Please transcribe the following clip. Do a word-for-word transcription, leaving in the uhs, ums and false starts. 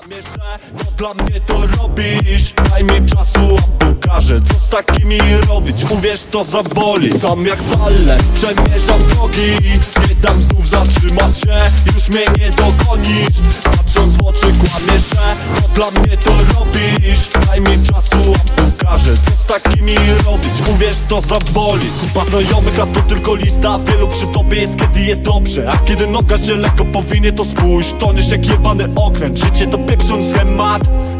Kłamie, że no dla mnie to robisz. Daj mi czasu, a pokażę, co z takimi robić. Uwierz, to zaboli. Sam jak ballet, przemierzam drogi. Nie dam znów zatrzymać się, już mnie nie dogonisz. Patrząc w oczy, kłamie, że no dla mnie to robisz. Daj mi czasu, a pokażę, co z takimi robić. Uwierz, to zaboli. Kupa znajomych, a to tylko lista. Wielu przy tobie jest, kiedy jest dobrze, a kiedy noga się lekko powinie, to spójrz, toniesz jak jebany okręt. Życie to pieprzony schemat.